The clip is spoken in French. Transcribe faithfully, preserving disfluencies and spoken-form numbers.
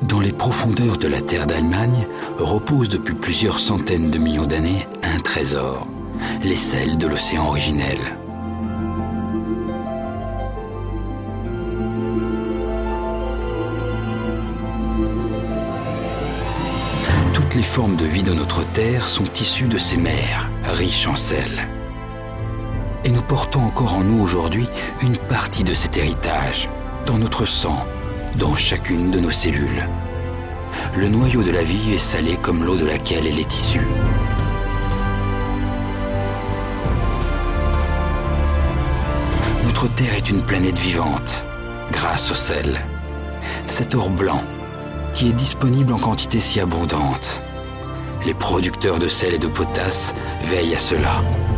Dans les profondeurs de la terre d'Allemagne repose depuis plusieurs centaines de millions d'années un trésor, les sels de l'océan originel. Toutes les formes de vie de notre terre sont issues de ces mers, riches en sel. Et nous portons encore en nous aujourd'hui une partie de cet héritage, dans notre sang, dans chacune de nos cellules. Le noyau de la vie est salé comme l'eau de laquelle elle est issue. Notre Terre est une planète vivante, grâce au sel. Cet or blanc, qui est disponible en quantité si abondante. Les producteurs de sel et de potasse veillent à cela.